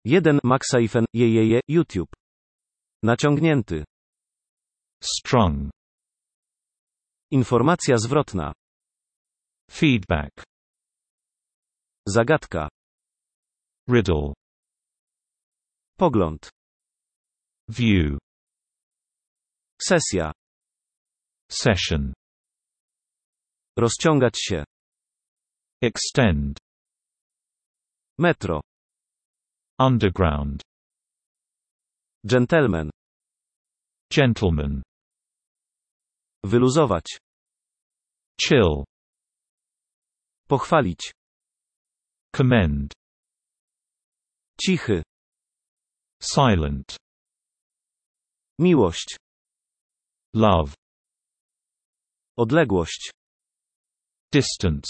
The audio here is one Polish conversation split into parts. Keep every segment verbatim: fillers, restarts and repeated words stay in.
jeden Maxaifen, jejeje, YouTube. Naciągnięty. Strung. Informacja zwrotna. Feedback. Zagadka. Riddle. Pogląd. View. Sesja. Session. Rozciągać się. Extend. Metro. Underground. Gentleman. Gentleman. Wyluzować. Chill. Pochwalić. Commend. Cichy. Silent. Miłość. Love. Odległość. Distance.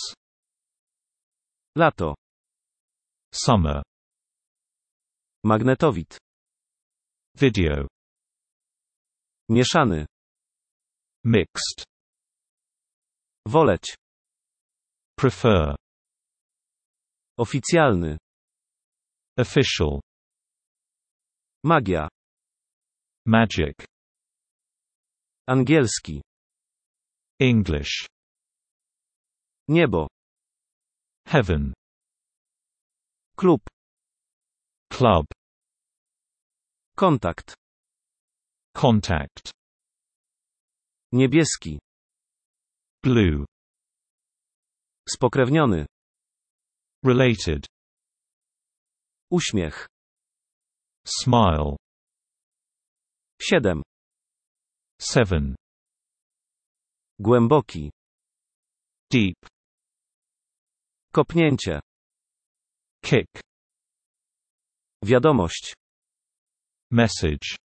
Lato. Summer. Magnetowid. Video. Mieszany. Mixed. Woleć. Prefer. Oficjalny. Official. Magia. Magic. Angielski. English. Niebo. Heaven. Klub. Club. Kontakt. Contact. Niebieski. Blue. Spokrewniony. Related. Uśmiech. Smile. Siedem. Seven. Głęboki. Deep. Kopnięcie. Kick. Wiadomość. Message.